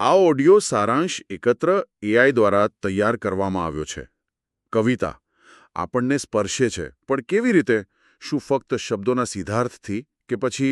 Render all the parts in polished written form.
આ ઓડિયો સારાંશ એકત્ર એઆઈ દ્વારા તૈયાર કરવામાં આવ્યો છે. કવિતા આપણને સ્પર્શે છે, પણ કેવી રીતે? શું ફક્ત શબ્દોના સીધાર્થથી કે પછી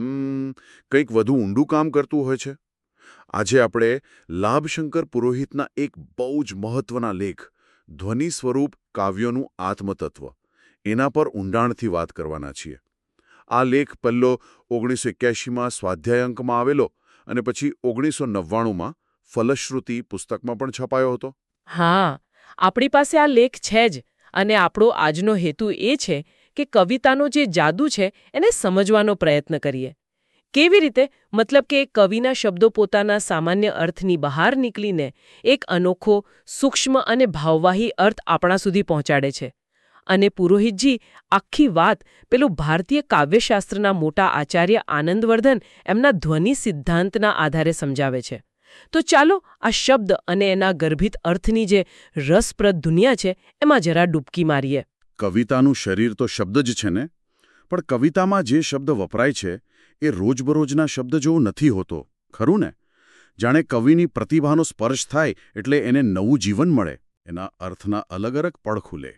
કંઈક વધુ ઊંડું કામ કરતું હોય છે? આજે આપણે લાભશંકર પુરોહિતના એક બહુ જ મહત્વના લેખ ધ્વનિ સ્વરૂપ કાવ્યોનું આત્મતત્વ એના પર ઊંડાણથી વાત કરવાના છીએ. આ લેખ પહેલો 1981માં સ્વાધ્યાય અંકમાં આવેલો અને પછી 1999માં ફલશ્રુતિ પુસ્તકમાં પણ છપાયો હતો. હા, આપણી પાસે આ લેખ છે જ, અને આપણો આજનો હેતુ એ છે કે કવિતાનો જે જાદુ છે એને સમજવાનો પ્રયત્ન કરીએ. કેવી રીતે? મતલબ કે કવિના શબ્દો પોતાના સામાન્ય અર્થની બહાર નીકળીને એક અનોખો, સૂક્ષ્મ અને ભાવવાહી અર્થ આપણા સુધી પહોંચાડે છે. અને પુરોહિતજી આખી વાત પેલું ભારતીય કાવ્યશાસ્ત્રના મોટા આચાર્ય આનંદવર્ધન એમના ધ્વનિ સિદ્ધાંતના આધારે સમજાવે છે. તો ચાલો આ શબ્દ અને એના ગર્ભિત અર્થની જે રસપ્રદ દુનિયા છે એમાં જરા ડૂબકી મારીએ. કવિતાનું શરીર તો શબ્દ જ છે ને, પણ કવિતામાં જે શબ્દ વપરાય છે એ રોજબરોજના શબ્દ જેવો નથી હોતો, ખરું ને? જાણે કવિની પ્રતિભાનો સ્પર્શ થાય એટલે એને નવું જીવન મળે, એના અર્થના અલગ અલગ પડ ખુલે.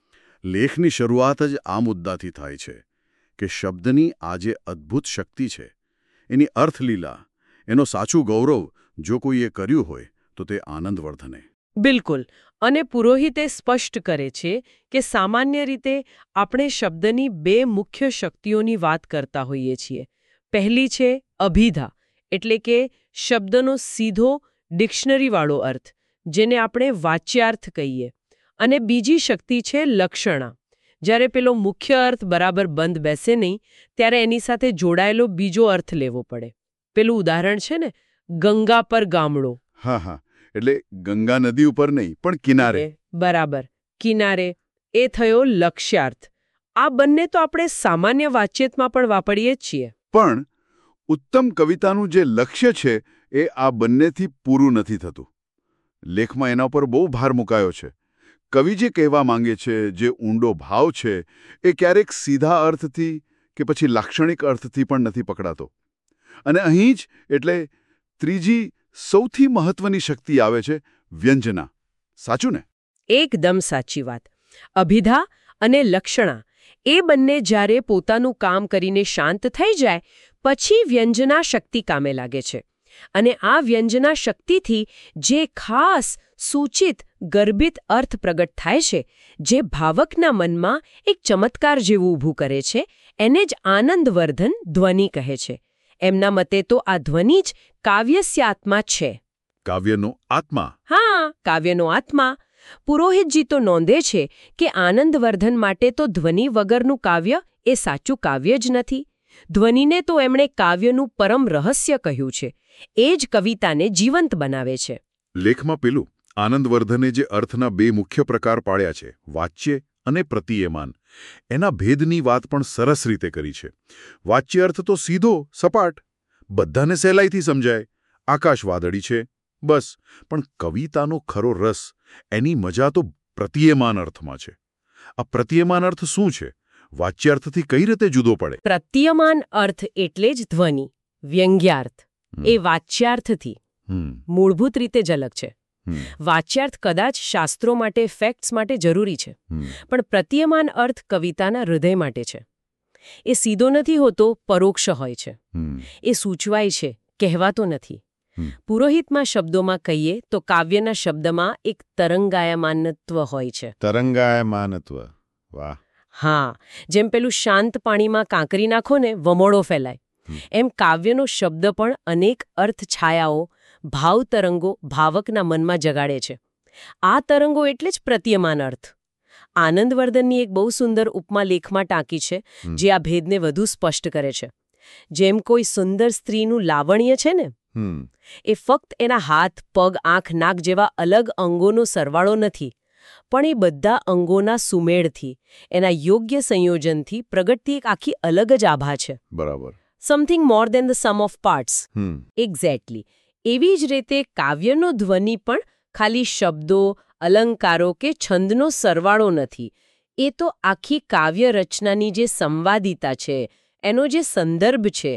લેખની શરૂઆત જ આ મુદ્દાથી થાય છે કે શબ્દની આ જે અદ્ભુત શક્તિ છે, એની અર્થલીલા, એનો સાચું ગૌરવ જો કોઈએ કર્યું હોય તો તે આનંદવર્ધને. બિલકુલ. અને પુરોહિતે સ્પષ્ટ કરે છે કે સામાન્ય રીતે આપણે શબ્દની બે મુખ્ય શક્તિઓની વાત કરતા હોઈએ છીએ. પહેલી છે અભિધા, એટલે કે શબ્દનો સીધો ડિક્શનરીવાળો અર્થ, જેને આપણે વાચ્યાર્થ કહીએ. અને બીજી શક્તિ છે લક્ષણા. જ્યારે પેલો મુખ્ય અર્થ બરાબર બંધ બેસે નહીં ત્યારે એની સાથે જોડાયેલો બીજો અર્થ લેવો પડે. પેલું ઉદાહરણ છે ને, ગંગા પર ગામડો. હા હા, એટલે ગંગા નદી ઉપર નહીં પણ કિનારે. બરાબર, કિનારે. એ થયો લક્ષ્યાર્થ. આ બંને તો આપણે સામાન્ય વાતચીતમાં પણ વાપરીએ જ છીએ. પણ ઉત્તમ કવિતાનું જે લક્ષ્ય છે એ આ બંનેથી પૂરું નથી થતું. લેખમાં એના પર બહુ ભાર મુકાયો છે. કવિ જે કહેવા માંગે છે, જે ઊંડો ભાવ છે, એ ક્યારેક સીધા અર્થથી કે પછી લાક્ષણિક અર્થથી પણ નથી પકડાતો. અને અહીં જ એટલે ત્રીજી સૌથી મહત્વની શક્તિ આવે છે, વ્યંજના. સાચું ને? એકદમ સાચી વાત. અભિધા અને લક્ષણા એ બંને જ્યારે પોતાનું કામ કરીને શાંત થઈ જાય પછી વ્યંજના શક્તિ કામે લાગે છે. અને આ વ્યંજના શક્તિથી જે ખાસ સૂચિત ગર્ભિત અર્થ પ્રગટ થાય છે, જે ભાવકના મનમાં એક ચમત્કાર જેવું ઊભું કરે છે, એને જ આનંદવર્ધન ધ્વનિ કહે છે. એમના મતે તો આ ધ્વનિ જ કાવ્યસ્ય આત્મા છે. કાવ્યનો આત્મા? હા, કાવ્યનો આત્મા. પુરોહિતજી તો નોંધે છે કે આનંદવર્ધન માટે તો ધ્વનિ વગરનું કાવ્ય એ સાચું કાવ્ય જ નથી. ધ્વનિને તો એમણે કાવ્યનું પરમ રહસ્ય કહ્યું છે. એ જ કવિતાને જીવંત બનાવે છે. લેખમાં પેલું આનંદવર્ધને જે અર્થના બે મુખ્ય પ્રકાર પાડ્યા છે, વાચ્ય અને પ્રતીયમાન, એના ભેદની વાત પણ સરસ રીતે કરી છે. વાચ્ય અર્થ તો સીધો, સપાટ, બધાને સહેલાઈથી સમજાય. આકાશ વાદળી છે, બસ. પણ કવિતાનો ખરો રસ, એની મજા તો પ્રતીયમાન અર્થમાં છે. આ પ્રતીયમાન અર્થ શું છે? વાચ્ય અર્થથી કઈ રીતે જુદો પડે? પ્રતીયમાન અર્થ એટલે જ ધ્વનિ, વ્યંગ્યાર્થ. એ વાચ્યાર્થથી મૂળભૂત રીતે જ અલગ છે. વાચ્યાર્થ કદાચ શાસ્ત્રો માટે, ફેક્ટ્સ માટે જરૂરી છે, પણ પ્રતીયમાન અર્થ કવિતાના હૃદય માટે છે. એ સીધો નથી હોતો, પરોક્ષ હોય છે. એ સૂચવાય છે, કહેવાતો નથી. પુરોહિતમાં શબ્દોમાં કહીએ તો કાવ્યના શબ્દમાં એક તરંગાયમાનત્વ હોય છે. તરંગાયમાનત્વ, વાહ. હા, જેમ પેલું શાંત પાણીમાં કાંકરી નાખો ને વમોળો ફેલાય, એમ કાવ્યનો શબ્દ પણ અનેક અર્થ છાયાઓ, ભાવ તરંગો ભાવકના મનમાં જગાડે છે. આ તરંગો એટલે જ પ્રતીયમાન અર્થ. આનંદવર્ધનની એક બહુ સુંદર ઉપમા લેખમાં ટાંકી છે, જે આ ભેદને વધુ સ્પષ્ટ કરે છે. જેમ કોઈ સુંદર સ્ત્રીનું લાવણ્ય છે ને, એ ફક્ત એના હાથ, પગ, આંખ, નાક જેવા અલગ અંગોનો સરવાળો નથી, પણ એ બધા અંગોના સુમેળથી, એના યોગ્ય સંયોજનથી પ્રગટતી એક આખી અલગ જ આભા છે. બરાબર. Something more than the sum of parts. Exactly. એવી જ રીતે કાવ્યનો ધ્વનિ પણ ખાલી શબ્દો, અલંકારો કે છંદનો સરવાળો નથી. એ તો આખી કાવ્ય રચનાની જે સંવાદિતા છે, એનો જે સંદર્ભ છે,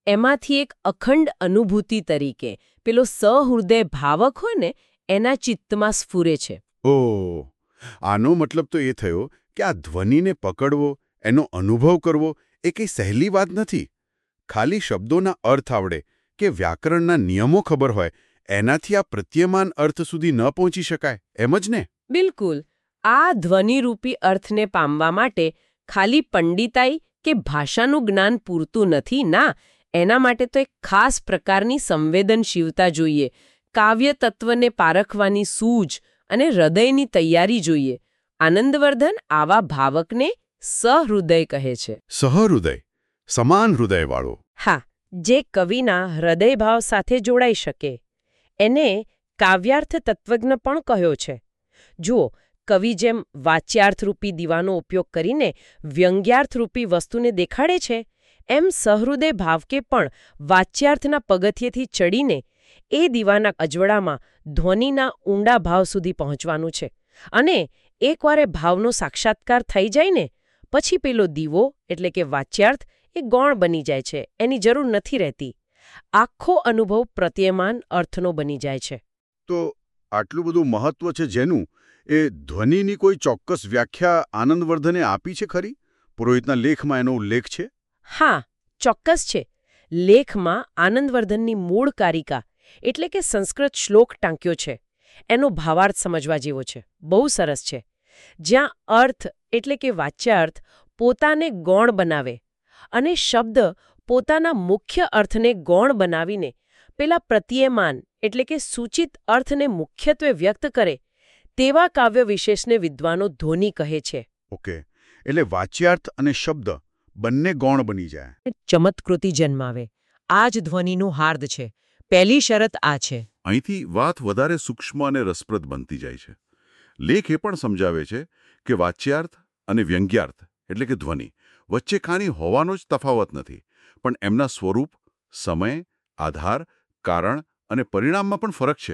એમાંથી એક અખંડ અનુભૂતિ તરીકે પેલો સહૃદય ભાવક હોય ને એના ચિત્તમાં સ્ફુરે છે. ઓહ, આનો મતલબ તો એ થયો કે આ ધ્વનિને પકડવો, એનો અનુભવ કરવો એ કંઈ સહેલી વાત નથી. ખાલી શબ્દોના અર્થ આવડે કે વ્યાકરણના નિયમો ખબર હોય એનાથી આ પ્રત્યમાન અર્થ સુધી ન પહોંચી શકાય, એમ જ ને? બિલકુલ. આ ધ્વનિરૂપી અર્થને પામવા માટે ખાલી પંડિતાઈ કે ભાષાનું જ્ઞાન પૂરતું નથી. ના, એના માટે તો એક ખાસ પ્રકારની સંવેદનશીલતા જોઈએ, કાવ્ય તત્વને પારખવાની સૂઝ અને હૃદયની તૈયારી જોઈએ. આનંદવર્ધન આવા ભાવકને સહૃદય કહે છે. સહૃદય, સમાન હૃદયવાળો. હા, જે કવિના હૃદયભાવ સાથે જોડાઈ શકે. એને કાવ્યાર્થ તત્વજ્ઞ પણ કહ્યો છે. જુઓ, કવિ જેમ વાચ્યાર્થરૂપી દીવાનો ઉપયોગ કરીને વ્યંગ્યાર્થરૂપી વસ્તુને દેખાડે છે, એમ સહૃદય ભાવકે પણ વાચ્યાર્થના પગથિયેથી ચડીને એ દીવાના અજવાળામાં ધ્વનિના ઊંડા ભાવ સુધી પહોંચવાનું છે. અને એકવાર એ ભાવનો સાક્ષાત્કાર થઈ જાય ને, પછી પેલો દીવો એટલે કે વાચ્યાર્થ એ ગૌણ બની જાય છે, એની જરૂર નથી રહેતી. આખો અનુભવ પ્રત્યમાન અર્થનો બની જાય છે. તો આટલું બધું મહત્વ છે જેનું, એ ધ્વનિની કોઈ ચોક્કસ વ્યાખ્યા આનંદવર્ધને આપી છે ખરી? પુરોહિતના લેખમાં એનો ઉલ્લેખ છે? હા, ચોક્કસ છે. લેખમાં આનંદવર્ધનની મૂળ કારિકા એટલે કે સંસ્કૃત શ્લોક ટાંક્યો છે. એનો ભાવાર્થ સમજવા જેવો છે. બહુ સરસ છે. જ્યાં અર્થ એટલે કે વાચ્યાર્થ પોતાને ગૌણ બનાવે અને શબ્દ પોતાના મુખ્ય અર્થને ગૌણ બનાવીને પેલા પ્રત્યયમાન એટલે કે સૂચિત અર્થને મુખ્યત્વે વ્યક્ત કરે, તેવા કાવ્ય વિશેષને વિદ્વાનો ધ્વનિ કહે છે. ઓકે, એટલે વાચ્યાર્થ અને શબ્દ બંને ગૌણ બની જાય. ચમત્કૃતિ જન્માવે. આ જ ધ્વનિનું હાર્દ છે. પહેલી શરત આ છે. અહીંથી વાત વધારે સૂક્ષ્મ અને રસપ્રદ બનતી જાય છે. લેખ એ પણ સમજાવે છે કે વાચ્યાર્થ અને વ્યંગ્યાર્થ એટલે કે ધ્વનિ વચ્ચે ખાની હોવાનો જ તફાવત નથી, પણ એમના સ્વરૂપ, સમય, આધાર, કારણ અને પરિણામમાં પણ ફરક છે.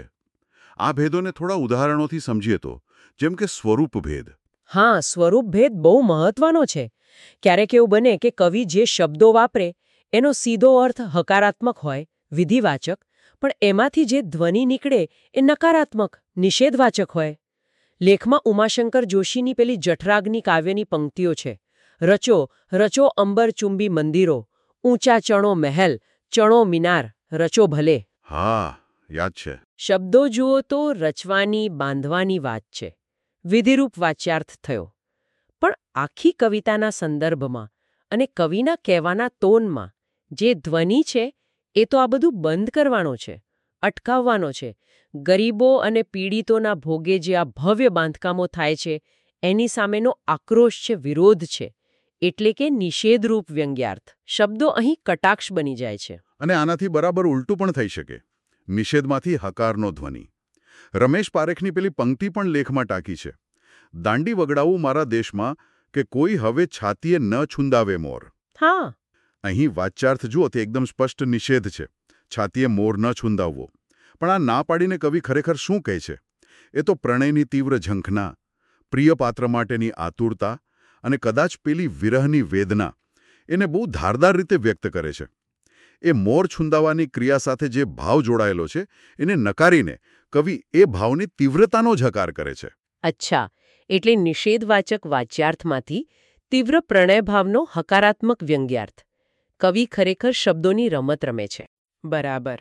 આ ભેદોને થોડા ઉદાહરણોથી સમજીએ તો, જેમ કે સ્વરૂપ ભેદ. હા, સ્વરૂપ ભેદ બહુ મહત્વનો છે. ક્યારેક એવું બને કે કવિ જે શબ્દો વાપરે એનો સીધો અર્થ હકારાત્મક હોય, વિધિવાચક, પણ એમાંથી જે ધ્વનિ નીકળે એ નકારાત્મક, નિષેધવાચક હોય. લેખમાં ઉમાશંકર જોશીની પેલી જઠરાગ્નિ કાવ્યની પંક્તિઓ છે. રચો રચો અંબર ચુંબી મંદિરો, ઊંચા ચણો મહેલ, ચણો મિનાર, રચો ભલે. હા, યાદ છે. શબ્દો જુઓ તો રચવાની, બાંધવાની વાત છે. વિધિરૂપ વાચ્યાર્થ થયો. પણ આખી કવિતાના સંદર્ભમાં અને કવિના કહેવાના ટોનમાં જે ધ્વનિ છે એ તો આ બધું બંધ કરવાનો છે, અટકાવવાનો છે. ગરીબો અને પીડિતોના ભોગે જે આ ભવ્ય બાંધકામો થાય છે એની સામેનો આક્રોશ છે, વિરોધ છે. એટલે કે નિષેધરૂપ વ્યંગ્યાર્થ. શબ્દો અહીં કટાક્ષ બની જાય છે. અને આનાથી બરાબર ઉલટું પણ થઈ શકે. નિષેધમાંથી હકારનો ધ્વનિ. રમેશ પારેખની પેલી પંક્તિ પણ લેખમાં ટાંકી છે. દાંડી વગડાવું મારા દેશમાં કે કોઈ હવે છાતીએ ન છુંદાવે મોર. હા, અહીં વાચ્યાર્થ જુઓ તે એકદમ સ્પષ્ટ નિષેધ છે. છાતીએ મોર ન છુંદાવવો. પણ આ ના પાડીને કવિ ખરેખર શું કહે છે? એ તો પ્રણયની તીવ્ર ઝંખના, પ્રિય પાત્ર માટેની આતુરતા અને કદાચ પેલી વિરહની વેદના એને બહુ ધારદાર રીતે વ્યક્ત કરે છે. એ મોર છુંદાવાની ક્રિયા સાથે જે ભાવ જોડાયેલો છે એને નકારીને કવિ એ ભાવની તીવ્રતાનો જ હકાર કરે છે. અચ્છા, એટલે નિષેધવાચક વાચ્યાર્થમાંથી તીવ્ર પ્રણયભાવનો હકારાત્મક વ્યંગ્યાર્થ. કવિ ખરેખર શબ્દોની રમત રમે છે. બરાબર.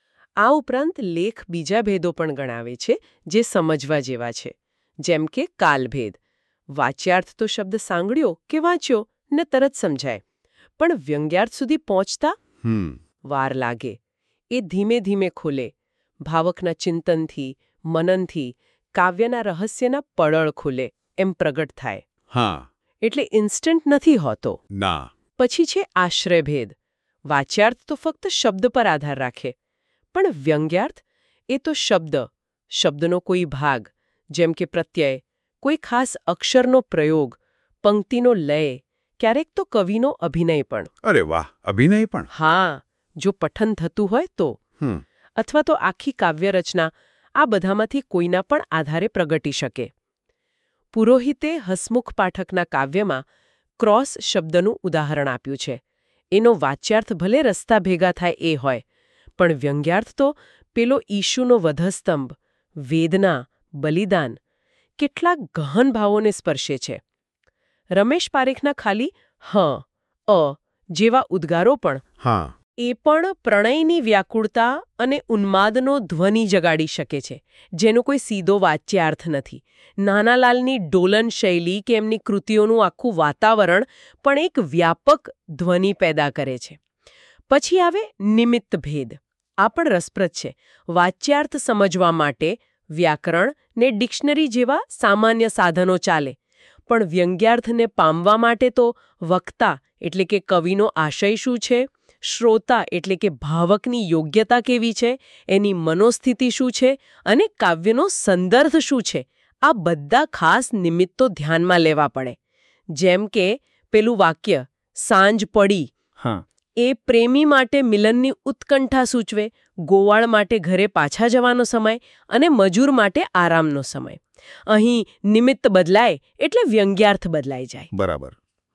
આ ઉપરાંત લેખ બીજા ભેદો પણ ગણાવે છે જે સમજવા જેવા છે. જેમ કે કાલભેદ. વાચ્યાર્થ તો શબ્દ સાંગળ્યો કે વાંચ્યો ને તરત સમજાય, પણ વ્યંગ્યાર્થ સુધી પહોંચતા વાર લાગે. એ ધીમે ધીમે ખુલે. ભાવકના ચિંતનથી, મનનથી, કાવ્યના રહસ્યના પડળ ખુલે, એમ પ્રગટ થાય. હા, એટલે ઇન્સ્ટન્ટ નથી હોતો. ના. પછી છે આશ્રયભેદ. વાચ્યાર્થ તો ફક્ત શબ્દ પર આધાર રાખે, પણ વ્યંગ્યાર્થ એ તો શબ્દનો કોઈ ભાગ, જેમ કે પ્રત્યય, કોઈ ખાસ અક્ષરનો પ્રયોગ, પંક્તિનો લય, ક્યારેક તો કવિનો અભિનય પણ. અરે વાહ, અભિનય પણ? હા, જો પઠન થતું હોય તો. અથવા તો આખી કાવ્યરચના આ બધામાંથી કોઈના પણ આધારે પ્રગટી શકે. પુરોહિતે હસમુખ પાઠકના કાવ્યમાં ક્રોસ શબ્દનું ઉદાહરણ આપ્યું છે. એનો વાચ્યાર્થ ભલે રસ્તા ભેગા થાય એ હોય, પણ વ્યંગ્યાર્થ તો પેલો ઈશુનો વધસ્તંભ, વેદના, બલિદાન કેટલાક ગહન ભાવોને સ્પર્શે છે. રમેશ પારેખના ખાલી અ જેવા ઉદ્ગારો પણ હા, એ પણ પ્રણયની વ્યાકુળતા અને ઉન્માદનો ધ્વનિ જગાડી શકે છે, જેનો કોઈ સીધો વાચ્યાર્થ નથી. નાનાલાલની ડોલન શૈલી કે એમની કૃતિઓનું આખું વાતાવરણ પણ એક વ્યાપક ધ્વનિ પેદા કરે છે. પછી આવે નિમિત્ત ભેદ. આ પણ રસપ્રદ છે. વાચ્યાર્થ સમજવા માટે વ્યાકરણ ને ડિક્શનરી જેવા સામાન્ય સાધનો ચાલે, પણ વ્યંગ્યાર્થને પામવા માટે તો વક્તા એટલે કે કવિનો આશય શું છે, શ્રોતા એટલે કે ભાવકની યોગ્યતા કેવી છે, એની મનોસ્થિતિ શું છે અને કાવ્યનો સંદર્ભ શું છે, આ બધા ખાસ નિમિત્તો ધ્યાનમાં લેવા પડે. જેમ કે પેલું વાક્ય સાંજ પડી, એ પ્રેમી માટે મિલનની ઉત્કંઠા સૂચવે, ગોવાળ માટે ઘરે પાછા જવાનો સમય અને મજૂર માટે આરામનો સમય. અહીં નિમિત્ત બદલાય એટલે વ્યંગ્યાર્થ બદલાઈ જાય. બરાબર.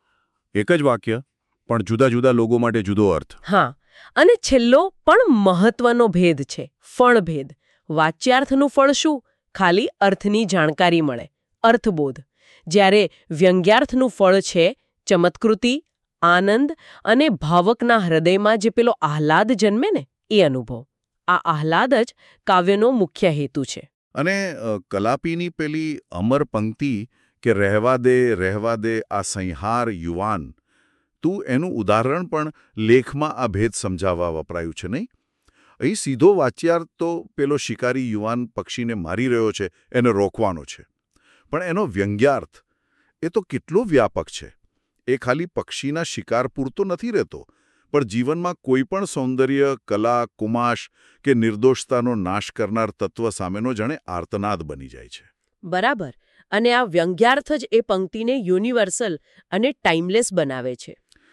એક જ વાક્ય પણ જુદા જુદા લોકો માટે જુદો અર્થ. હા, અને છેલ્લો પણ મહત્વનો ભેદ છે, ફળભેદ. વાચ્યાર્થનું ફળ શું? ખાલી અર્થની જાણકારી મળે, અર્થબોધ. જ્યારે વ્યંગ્યાર્થનું ફળ છે ચમત્કૃતિ, આનંદ અને ભાવકના હૃદયમાં જે પેલો આહલાદ જન્મે ને એ અનુભવ. આ આહલાદ જ કાવ્યનો મુખ્ય હેતુ છે. અને કલાપીની પેલી અમર પંક્તિ કે રહેવા દે આ સંહાર યુવાન, તું એનું ઉદાહરણ પણ લેખમાં આ ભેદ સમજાવવા વપરાયું છે નહીં? અહીં સીધો વાચ્યાર્થ તો પેલો શિકારી યુવાન પક્ષીને મારી રહ્યો છે એને રોકવાનો છે, પણ એનો વ્યંગ્યાર્થ એ તો કેટલો વ્યાપક છે. એ ખાલી પક્ષીના શિકાર પૂરતો નથી રહેતો, પણ જીવનમાં કોઈ પણ સૌંદર્ય, કલા, કુમાશ કે નિર્દોષતાનો નાશ કરનાર તત્વ સામેનો જાણે આર્તનાદ બની જાય છે. બરાબર. અને આ વ્યંગ્યાર્થ જ એ પંક્તિને યુનિવર્સલ અને ટાઈમલેસ બનાવે છે.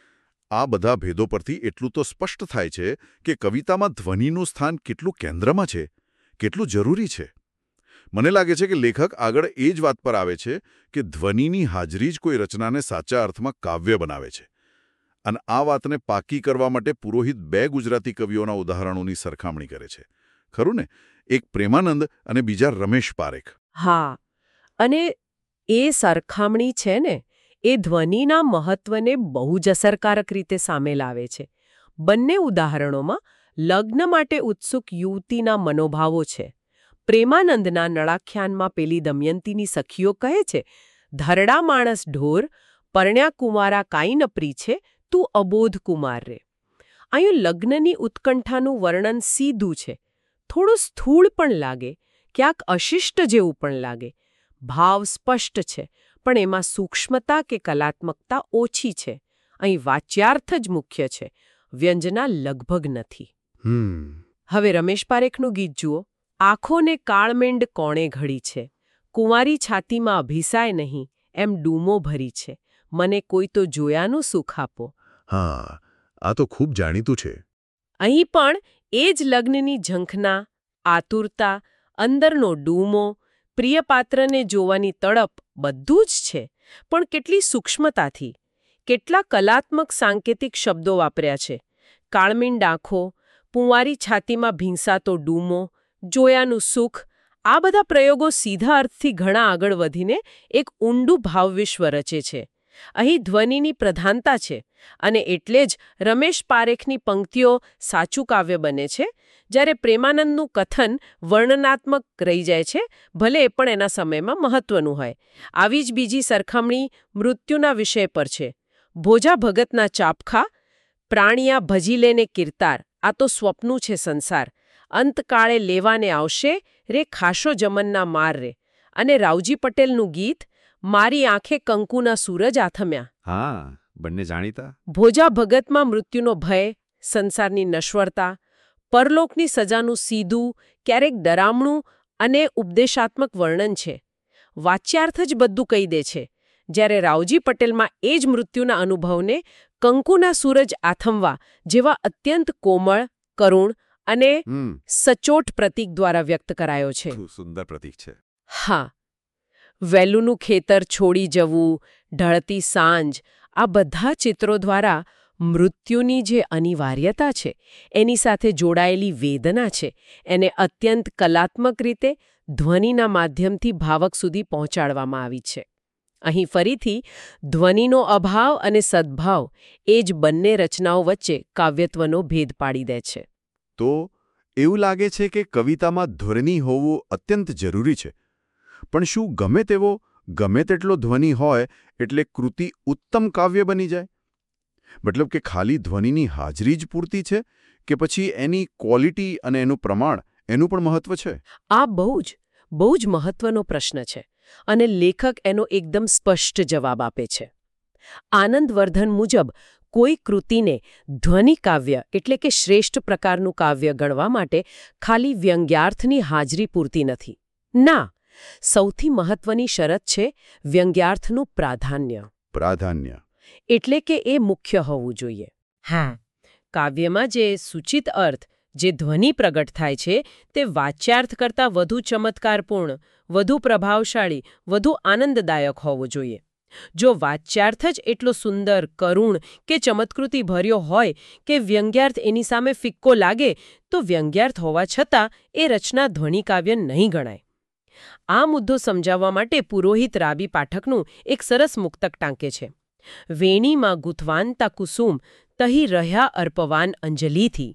આ બધા ભેદો પરથી એટલું તો સ્પષ્ટ થાય છે કે કવિતામાં ધ્વનિનું સ્થાન કેટલું કેન્દ્રમાં છે, કેટલું જરૂરી છે. મને લાગે છે કે લેખક આગળ એ જ વાત પર આવે છે કે ધ્વનિની હાજરી જ કોઈ રચનાને સાચા અર્થમાં કાવ્ય બનાવે છે. અને આ વાતને પાકી કરવા માટે પુરોહિત 2 ગુજરાતી કવિઓના ઉદાહરણોની સરખામણી કરે છે. ખરું ને? એક પ્રેમાનંદ અને બીજા રમેશ પારેખ. હા, અને એ સરખામણી છે ને એ ધ્વનિના મહત્વને બહુ જ અસરકારક રીતે સામે લાવે છે. બંને ઉદાહરણોમાં લગ્ન માટે ઉત્સુક યુવતીના મનોભાવો છે. પ્રેમાનંદના નળાખ્યાનમાં પેલી દમયંતીની સખીઓ કહે છે, ધરડા માણસ ઢોર, પરણ્યા કુમારા કાંઈ ન પ્રી છે, તું અબોધ કુમાર રે. અહીં લગ્નની ઉત્કંઠાનું વર્ણન સીધું છે, થોડું સ્થૂળ પણ લાગે, ક્યાંક અશિષ્ટ જેવું પણ લાગે. ભાવ સ્પષ્ટ છે, પણ એમાં સૂક્ષ્મતા કે કલાત્મકતા ઓછી છે. અહીં વાચ્યાર્થ જ મુખ્ય છે, વ્યંજના લગભગ નથી. હવે રમેશ પારેખનું ગીત જુઓ. આંખોને કાળમેંડ કોણે ઘડી છે, કુંવારી છાતીમાં અભિસાય નહીં, એમ ડૂમો ભરી છે, મને કોઈ તો જોયાનું સુખ આપો. હા, આ તો ખૂબ જાણીતું છે. અહીં પણ એ જ લગ્નની ઝંખના, આતુરતા, અંદરનો ડૂમો, પ્રિયપાત્રને જોવાની તડપ બધું જ છે, પણ કેટલી સૂક્ષ્મતાથી. કેટલા કલાત્મક સાંકેતિક શબ્દો વાપર્યા છે. કાળમીંડ આંખો, પુંવારી છાતીમાં ભીંસાતો ડૂમો, જોયાનું સુખ. આ બધા પ્રયોગો સીધા અર્થથી ઘણા આગળ વધીને એક ઊંડું ભાવવિશ્વ રચે છે. અહીં ધ્વનિની પ્રધાનતા છે, અને એટલે જ રમેશ પારેખની પંક્તિઓ સાચું કાવ્ય બને છે, જ્યારે પ્રેમાનંદનું કથન વર્ણનાત્મક રહી જાય છે, ભલે એ પણ એના સમયમાં મહત્વનું હોય. આવી જ બીજી સરખામણી મૃત્યુના વિષય પર છે. ભોજા ભગતના ચાપખા, પ્રાણિયા ભજી લેને કિરતાર, આ તો સ્વપ્નું છે સંસાર, અંતકાળે લેવાને આવશે રે ખાશો જમનના માર રે. અને રાવજી પટેલનું ગીત, મારી આંખે કંકુના સૂરજ આથમ્યા. હા, બંને જાણીતા. ભોજા ભગતમાં મૃત્યુનો ભય, સંસારની નશ્વરતા, પરલોકની સજાનું સીધું, ક્યારેક ડરામણું અને ઉપદેશાત્મક વર્ણન છે. વાચ્યાર્થ જ બધું કહી દે છે, જ્યારે રાવજી પટેલમાં એ જ મૃત્યુના અનુભવને કંકુના સૂરજ આથમવા જેવા અત્યંત કોમળ, કરુણ અને સચોટ પ્રતીક દ્વારા વ્યક્ત કરાયો છે. સુંદર પ્રતીક છે. હા, વેલુનું ખેતર છોડી જવું, ઢળતી સાંજ, આ બધા ચિત્રો દ્વારા મૃત્યુની જે અનિવાર્યતા છે એની સાથે જોડાયેલી વેદના છે એને અત્યંત કલાત્મક રીતે ધ્વનિના માધ્યમથી ભાવક સુધી પહોંચાડવામાં આવી છે. અહીં ફરીથી ધ્વનિનો અભાવ અને સદ્ભાવ એ જ બંને રચનાઓ વચ્ચે કાવ્યત્વનો ભેદ પાડી દે છે. તો એવું લાગે છે કે કવિતામાં ધ્વનિ હોવું અત્યંત જરૂરી છે. પણ શું ગમે તેટલો ધ્વનિ હોય એટલે કૃતિ ઉત્તમ કાવ્ય બની જાય? મતલબ કે ખાલી ધ્વનિની હાજરી જ પૂરતી છે કે પછી એની ક્વોલિટી અને એનું પ્રમાણ એનું પણ મહત્વ છે? આ બહુ જ મહત્વનો પ્રશ્ન છે અને લેખક એનો એકદમ સ્પષ્ટ જવાબ આપે છે. આનંદવર્ધન મુજબ કોઈ કૃતિને ધ્વનિ કાવ્ય એટલે કે શ્રેષ્ઠ પ્રકારનું કાવ્ય ગણવા માટે ખાલી વ્યંગ્યાર્થની હાજરી પૂરતી નથી. ના, સૌથી મહત્વની શરત છે વ્યંગ્યાર્થનું પ્રાધાન્ય. એટલે કે એ મુખ્ય હોવું જોઈએ. કાવ્યમાં જે સૂચિત અર્થ, જે ધ્વનિ પ્રગટ થાય છે તે વાચ્યાર્થ કરતાં વધુ ચમત્કારપૂર્ણ, વધુ પ્રભાવશાળી, વધુ આનંદદાયક હોવો જોઈએ. જો વાચ્યાર્થ જ એટલો સુંદર, કરુણ કે ચમત્કૃતિ ભર્યો હોય કે વ્યંગ્યાર્થ એની સામે ફિક્કો લાગે તો વ્યંગ્યાર્થ હોવા છતાં એ રચના ધ્વનિ કાવ્ય નહીં ગણાય. આ મુદ્દો સમજાવવા માટે પુરોહિત રાબી પાઠકનું એક સરસ મુક્તક ટાંકે છે. વેણીમાં ગુથવાનતા કુસુમ તહી રહ્યા અર્પવાન અંજલિથી.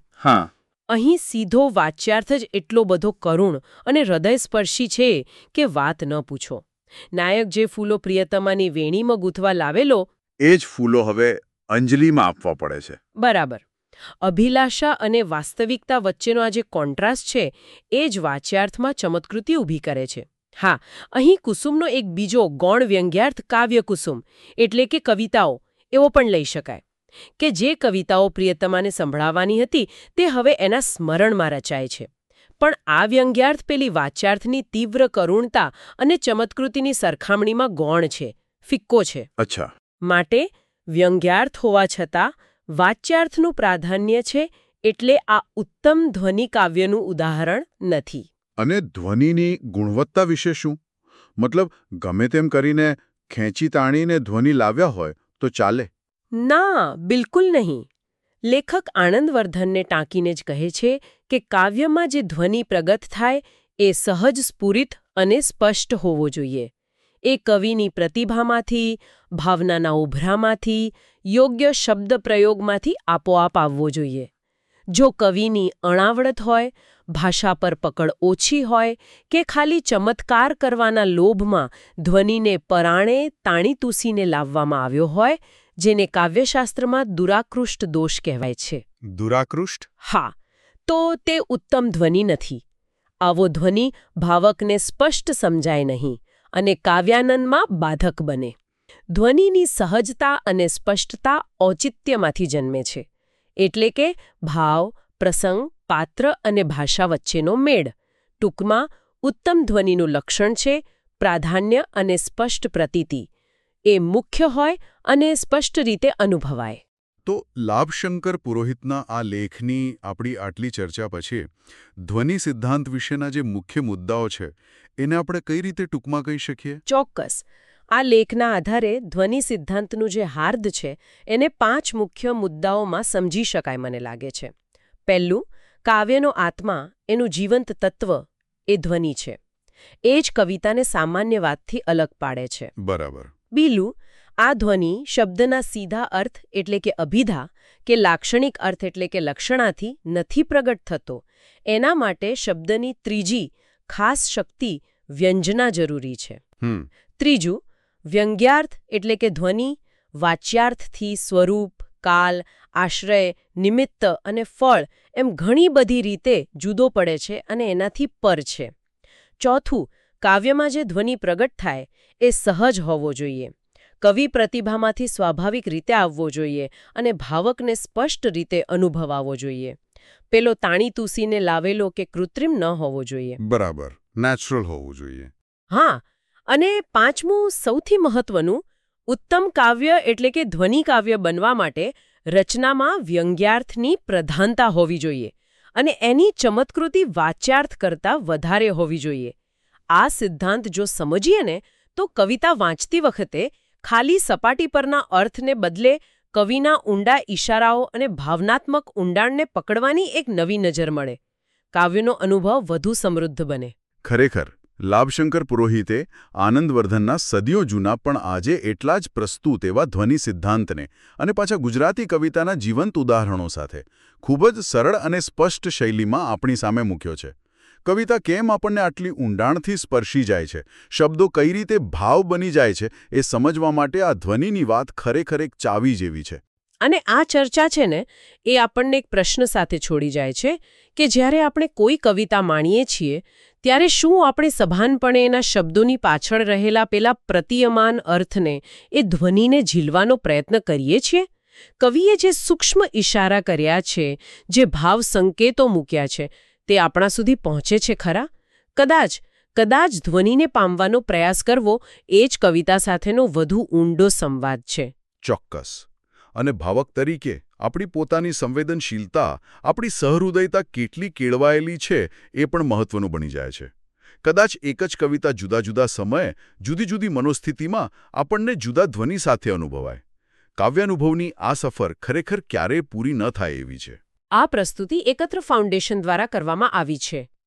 અહીં સીધો વાચ્યાર્થ જ એટલો બધો કરુણ અને હૃદયસ્પર્શી છે કે વાત ન પૂછો. નાયક જે ફૂલો પ્રિયતમાની વેણીમાં ગૂંથવા લાવેલો એ જ ફૂલો હવે અંજલિમાં આપવા પડે છે. બરાબર. અભિલાષા અને વાસ્તવિકતા વચ્ચેનો આ જે કોન્ટ્રાસ્ટ છે એ જ વાચ્યાર્થમાં ચમત્કૃતિ ઊભી કરે છે. અહીં કુસુમનો એક બીજો ગૌણ વ્યંગ્યાર્થ કાવ્ય કુસુમ એટલે કે કવિતાઓ એવો પણ લઈ શકાય કે જે કવિતાઓ પ્રિયતમાને સંભળાવવાની હતી તે હવે એના સ્મરણમાં રચાય છે. પણ આ વ્યંગ્યાર્થ પેલી વાચ્યાર્થની તીવ્ર કરુણતા અને ચમત્કૃતિની સરખામણીમાં ગૌણ છે, ફિક્કો છે. માટે વ્યંગ્યાર્થ હોવા છતાં વાચ્યાર્થનું પ્રાધાન્ય છે એટલે આ ઉત્તમ ધ્વનિ કાવ્યનું ઉદાહરણ નથી. અને ધ્વનિની ગુણવત્તા વિશે શું? મતલબ ગમે તેમ કરીને ખેંચી તાણીને ધ્વનિ લાવ્યા હોય તો ચાલે? ના, બિલકુલ નહીં. લેખક આનંદવર્ધનને ટાંકીને જ કહે છે કે કાવ્યમાં જે ધ્વનિ પ્રગટ થાય એ સહજ સ્ફુરિત અને સ્પષ્ટ હોવો જોઈએ. એ કવિની પ્રતિભામાંથી, ભાવનાના ઉભરામાંથી, યોગ્ય શબ્દ પ્રયોગમાંથી આપોઆપ આવવો જોઈએ. જો કવિની અણાવડત હોય, ભાષા પર પકડ ઓછી હોય કે ખાલી ચમત્કાર કરવાના લોભમાં ધ્વનિને પરાણે તાણી તૂસીને લાવવામાં આવ્યો હોય, જેને કાવ્યશાસ્ત્રમાં દુરાકૃષ્ટ દોષ કહેવાય છે. દુરાકૃષ્ટ? તો તે ઉત્તમ ધ્વનિ નથી. આવો ધ્વનિ ભાવકને સ્પષ્ટ સમજાય નહીં અને કાવ્યાનંદમાં બાધક બને. ધ્વનિની સહજતા અને સ્પષ્ટતા ઔચિત્યમાંથી જન્મે છે. એટલે કે ભાવ, પ્રસંગ, પાત્ર અને ભાષા વચ્ચેનો મેળ. ટૂંકમાં ઉત્તમ ધ્વનિનું લક્ષણ છે પ્રાધાન્ય અને સ્પષ્ટ પ્રતીતિ. એ મુખ્ય હોય અને સ્પષ્ટ રીતે અનુભવાય. તો લાભશંકર પુરોહિતના આ લેખની આપણી આટલી ચર્ચા પછી ધ્વનિ સિદ્ધાંત વિશેના જે મુખ્ય મુદ્દાઓ છે એને આપણે કઈ રીતે ટૂંકમાં કહી શકીએ? ચોક્કસ. આ લેખના આધારે ધ્વનિ સિદ્ધાંતનું જે હાર્દ છે એને 5 મુખ્ય મુદ્દાઓમાં સમજી શકાય મને લાગે છે. પહેલું, કાવ્યનો આત્મા, એનું જીવંત તત્વ એ ધ્વનિ છે. એ જ કવિતાને સામાન્ય વાતથી અલગ પાડે છે. બરાબર. બીલું, આ ધ્વનિ શબ્દના સીધા અર્થ એટલે કે અભિધા કે લાક્ષણિક અર્થ એટલે કે લક્ષણાથી નથી પ્રગટ થતો. એના માટે શબ્દની ત્રીજી ખાસ શક્તિ વ્યંજના જરૂરી છે. ત્રીજું, વ્યંગ્યાર્થ એટલે કે ધ્વનિ વાચ્યાર્થથી સ્વરૂપ, કાલ, આશ્રય, નિમિત્ત અને ફળ એમ ઘણી બધી રીતે જુદો પડે છે અને એનાથી પર છે. ચોથું, કાવ્યમાં જે ધ્વનિ પ્રગટ થાય એ સહજ હોવો જોઈએ. કવિ પ્રતિભામાંથી સ્વાભાવિક રીતે આવવો જોઈએ અને ભાવકને સ્પષ્ટ રીતે અનુભવાવો જોઈએ. પેલો તાણી તૂસીને લાવેલો કે કૃત્રિમ ન હોવો જોઈએ. બરાબર, નેચરલ હોવું જોઈએ. અને પાંચમું, સૌથી મહત્વનું, ઉત્તમ કાવ્ય એટલે કે ધ્વનિ કાવ્ય બનવા માટે રચનામાં વ્યંગ્યાર્થની પ્રધાનતા હોવી જોઈએ અને એની ચમત્કૃતિ વાચ્યાર્થ કરતાં વધારે હોવી જોઈએ. આ સિદ્ધાંત જો સમજીએ ને તો કવિતા વાંચતી વખતે ખાલી સપાટી પરના અર્થને બદલે કવિના ઊંડા ઈશારાઓ અને ભાવનાત્મક ઊંડાણને પકડવાની એક નવી નજર મળે. કાવ્યનો અનુભવ વધુ સમૃદ્ધ બને. ખરેખર લાભશંકર પુરોહિતે આનંદવર્ધનના સદીઓ જૂના પણ આજે એટલા જ પ્રસ્તુત એવા ધ્વનિ સિદ્ધાંતને અને પાછા ગુજરાતી કવિતાના જીવંત ઉદાહરણો સાથે ખૂબ જ સરળ અને સ્પષ્ટ શૈલીમાં આપણી સામે મૂક્યો છે. કવિતા કેમ આપણને આટલી ઊંડાણથી સ્પર્શી જાય છે, શબ્દો કઈ રીતે ભાવ બની જાય છે, એ સમજવા માટે આ ધ્વનિની વાત ખરેખર એક ચાવી જેવી છે. અને આ ચર્ચા છે ને એ આપણને એક પ્રશ્ન સાથે છોડી જાય છે કે જ્યારે આપણે કોઈ કવિતા માણીએ છીએ ત્યારે શું આપણે સભાનપણે એના શબ્દોની પાછળ રહેલા પેલા પ્રતીયમાન અર્થને, એ ધ્વનિને ઝીલવાનો પ્રયત્ન કરીએ છીએ? કવિએ જે સૂક્ષ્મ ઈશારા કર્યા છે, જે ભાવ સંકેતો મૂક્યા છે, તે આપણા સુધી પહોંચે છે ખરા? કદાચ ધ્વનિને પામવાનો પ્રયાસ કરવો એ જ કવિતા સાથેનો વધુ ઊંડો સંવાદ છે. ચોક્કસ. અને ભાવક તરીકે આપણી પોતાની સંવેદનશીલતા, આપણી સહૃદયતા કેટલી કેળવાયેલી છે એ પણ મહત્વનું બની જાય છે. કદાચ એક જ કવિતા જુદા જુદા સમયે, જુદી જુદી મનોસ્થિતિમાં આપણને જુદા ધ્વનિ સાથે અનુભવાય. કાવ્યાનુભવની આ સફર ખરેખર ક્યારેય પૂરી ન થાય એવી છે. આ પ્રસ્તુતિ એકત્ર ફાઉન્ડેશન દ્વારા કરવામાં આવી છે.